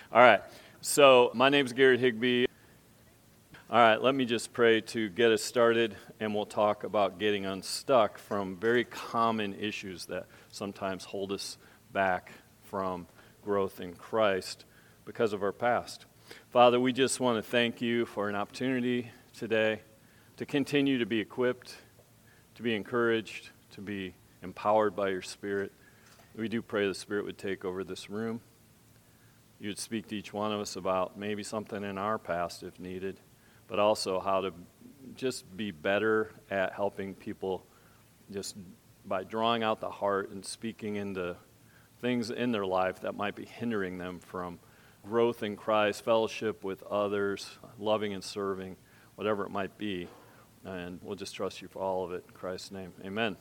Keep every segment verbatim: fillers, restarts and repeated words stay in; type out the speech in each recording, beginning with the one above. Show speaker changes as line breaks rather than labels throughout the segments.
All right, so my name's Garrett Higbee. All right, let me just pray to get us started, and we'll talk about getting unstuck from very common issues that sometimes hold us back from growth in Christ because of our past. Father, we just want to thank you for an opportunity today to continue to be equipped, to be encouraged, to be empowered by your Spirit. We do pray the Spirit would take over this room. You'd speak to each one of us about maybe something in our past if needed, but also how to just be better at helping people just by drawing out the heart and speaking into things in their life that might be hindering them from growth in Christ, fellowship with others, loving and serving, whatever it might be. And we'll just trust you for all of it in Christ's name. Amen.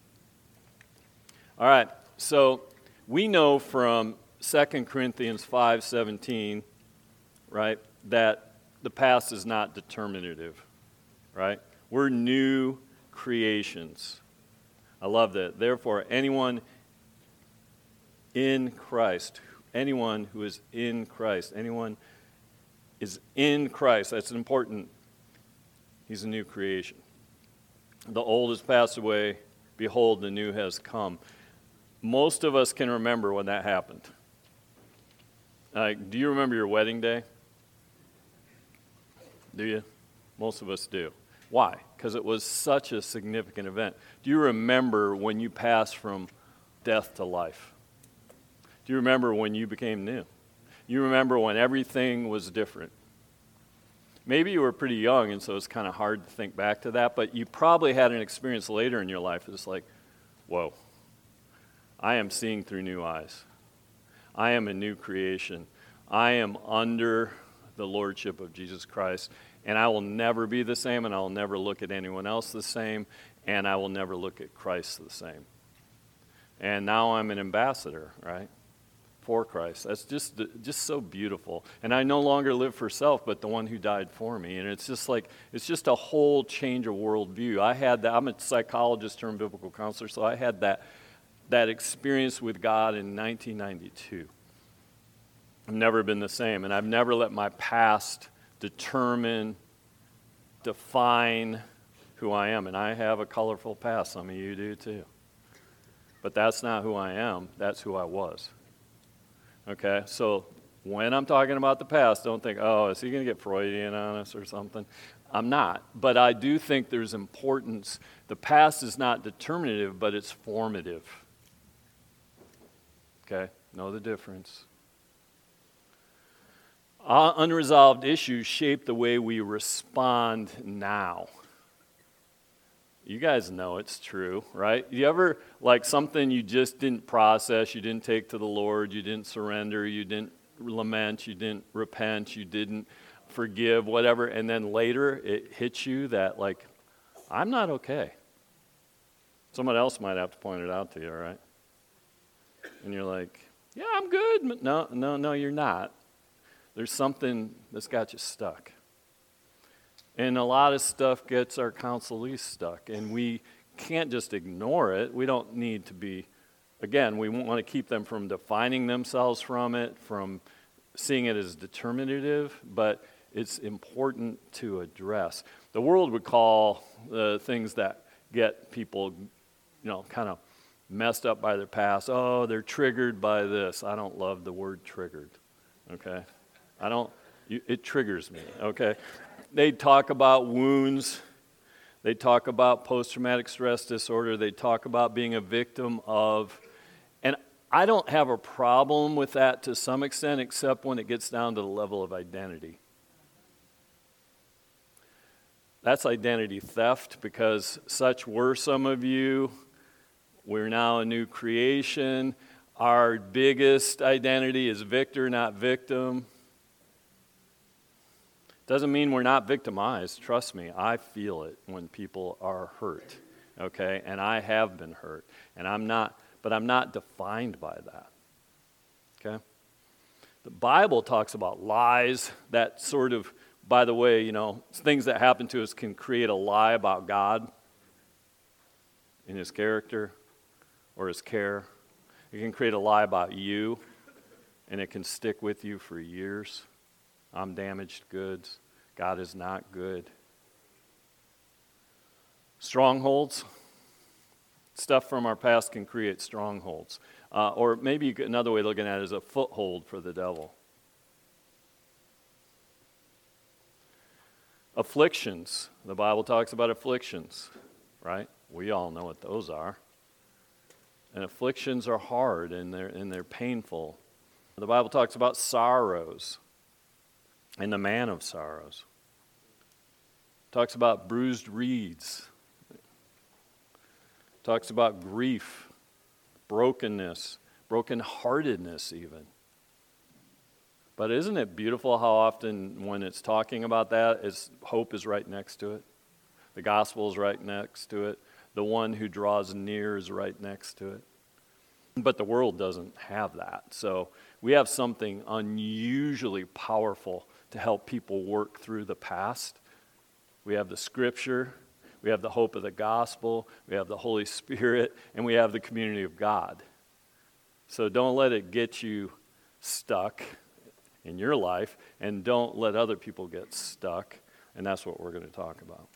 All right, so we know from Second Corinthians five seventeen, right, that the past is not determinative, right? We're new creations. I love that. Therefore, anyone in Christ, anyone who is in Christ, anyone is in Christ, that's important. He's a new creation. The old has passed away. Behold, the new has come. Most of us can remember when that happened. Like, do you remember your wedding day? Do you? Most of us do. Why? Because it was such a significant event. Do you remember when you passed from death to life? Do you remember when you became new? You remember when everything was different? Maybe you were pretty young, and so it's kind of hard to think back to that, but you probably had an experience later in your life. It's like, whoa, I am seeing through new eyes. I am a new creation. I am under the lordship of Jesus Christ, and I will never be the same, and I will never look at anyone else the same, and I will never look at Christ the same. And now I'm an ambassador, right, for Christ. That's just just so beautiful. And I no longer live for self, but the one who died for me. And it's just like, it's just a whole change of worldview. I had that. I'm a psychologist turned biblical counselor, so I had that that experience with God in nineteen ninety-two. I've never been the same, and I've never let my past determine, define who I am. And I have a colorful past. Some of you do too. But that's not who I am. That's who I was. Okay? So when I'm talking about the past, don't think, oh, is he going to get Freudian on us or something? I'm not. But I do think there's importance. The past is not determinative, but it's formative. Okay? Know the difference. Uh, unresolved issues shape the way we respond now. You guys know it's true, right? You ever, like something you just didn't process, you didn't take to the Lord, you didn't surrender, you didn't lament, you didn't repent, you didn't forgive, whatever, and then later it hits you that, like, I'm not okay. Someone else might have to point it out to you, right? And you're like, yeah, I'm good. No, no, no, you're not. There's something that's got you stuck. And a lot of stuff gets our counselees stuck, and we can't just ignore it. We don't need to be, again, we want to keep them from defining themselves from it, from seeing it as determinative, but it's important to address. The world would call the things that get people, you know, kind of messed up by their past, oh, they're triggered by this. I don't love the word triggered, okay? I don't, you, it triggers me, okay? They talk about wounds. They talk about post-traumatic stress disorder. They talk about being a victim of, and I don't have a problem with that to some extent, except when it gets down to the level of identity. That's identity theft, because such were some of you. We're now a new creation. Our biggest identity is victor, not victim. Doesn't mean we're not victimized. Trust me, I feel it when people are hurt, okay? And I have been hurt, and I'm not, but I'm not defined by that, okay? The Bible talks about lies that sort of, by the way, you know, things that happen to us can create a lie about God in His character or His care. It can create a lie about you and it can stick with you for years. I'm damaged goods. God is not good. Strongholds. Stuff from our past can create strongholds. Uh, or maybe you could, another way of looking at it is a foothold for the devil. Afflictions. The Bible talks about afflictions, right? We all know what those are. And afflictions are hard and they're, and they're painful. The Bible talks about sorrows and the man of sorrows. It talks about bruised reeds. It talks about grief, brokenness, brokenheartedness even. But isn't it beautiful how often when it's talking about that, it's, hope is right next to it? The gospel is right next to it. The one who draws near is right next to it. But the world doesn't have that. So we have something unusually powerful to help people work through the past. We have the Scripture, we have the hope of the gospel, we have the Holy Spirit, and we have the community of God. So don't let it get you stuck in your life, and don't let other people get stuck, and that's what we're going to talk about.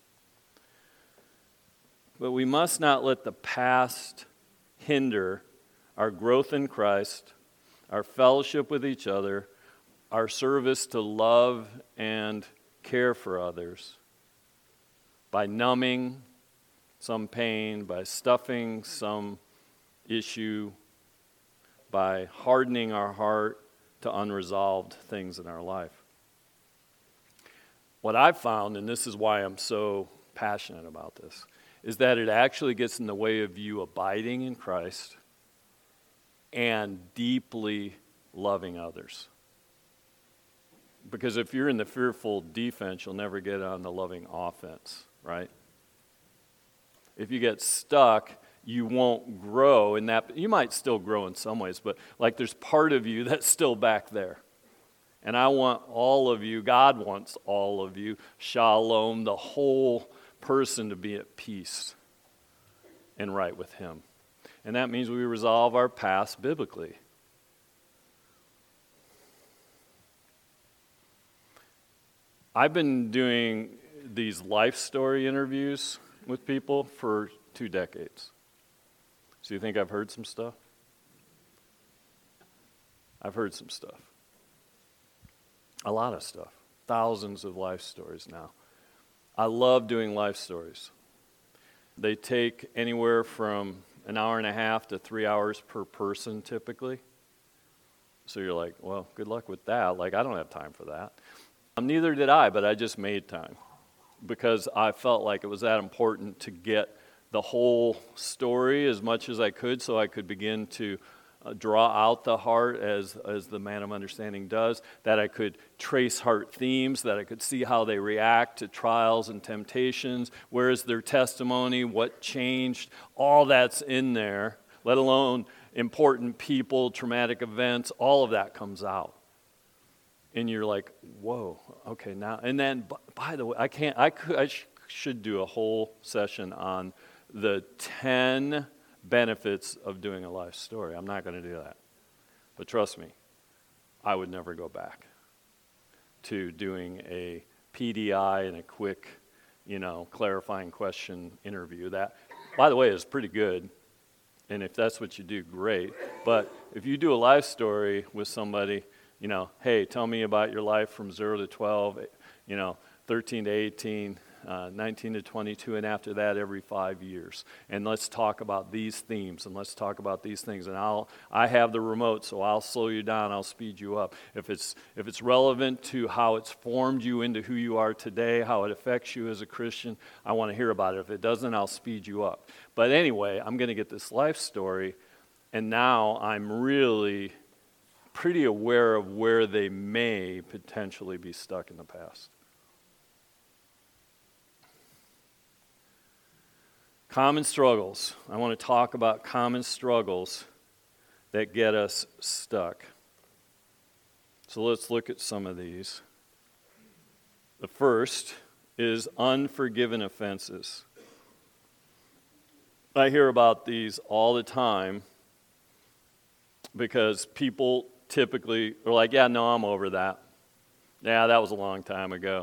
But we must not let the past hinder our growth in Christ, our fellowship with each other, our service to love and care for others, by numbing some pain, by stuffing some issue, by hardening our heart to unresolved things in our life. What I've found, and this is why I'm so passionate about this, is that it actually gets in the way of you abiding in Christ and deeply loving others. Because if you're in the fearful defense, you'll never get on the loving offense, right? If you get stuck, you won't grow in that. You might still grow in some ways, but like there's part of you that's still back there. And I want all of you, God wants all of you, shalom, the whole person to be at peace and right with Him. And that means we resolve our past biblically. I've been doing these life story interviews with people for two decades. So you think I've heard some stuff? I've heard some stuff. A lot of stuff. Thousands of life stories now. I love doing life stories. They take anywhere from an hour and a half to three hours per person typically. So you're like, well, good luck with that. Like, I don't have time for that. Um, neither did I, but I just made time because I felt like it was that important to get the whole story as much as I could so I could begin to uh, draw out the heart as, as the man of understanding does, that I could trace heart themes, that I could see how they react to trials and temptations, where is their testimony, what changed, all that's in there, let alone important people, traumatic events, all of that comes out. And you're like, whoa, okay, now, and then, by the way, I can't, I could, I sh- should do a whole session on the ten benefits of doing a life story. I'm not going to do that. But trust me, I would never go back to doing a P D I and a quick, you know, clarifying question interview. That, by the way, is pretty good. And if that's what you do, great. But if you do a life story with somebody, you know, hey, tell me about your life from zero to twelve, you know, thirteen to eighteen, uh, nineteen to twenty-two, and after that every five years. And let's talk about these themes, and let's talk about these things. And I'll, I have the remote, so I'll slow you down, I'll speed you up. If it's, if it's relevant to how it's formed you into who you are today, how it affects you as a Christian, I want to hear about it. If it doesn't, I'll speed you up. But anyway, I'm going to get this life story, and now I'm really pretty aware of where they may potentially be stuck in the past. Common struggles. I want to talk about common struggles that get us stuck. So let's look at some of these. The first is unforgiven offenses. I hear about these all the time because people typically are like, yeah, no, I'm over that. Yeah, that was a long time ago.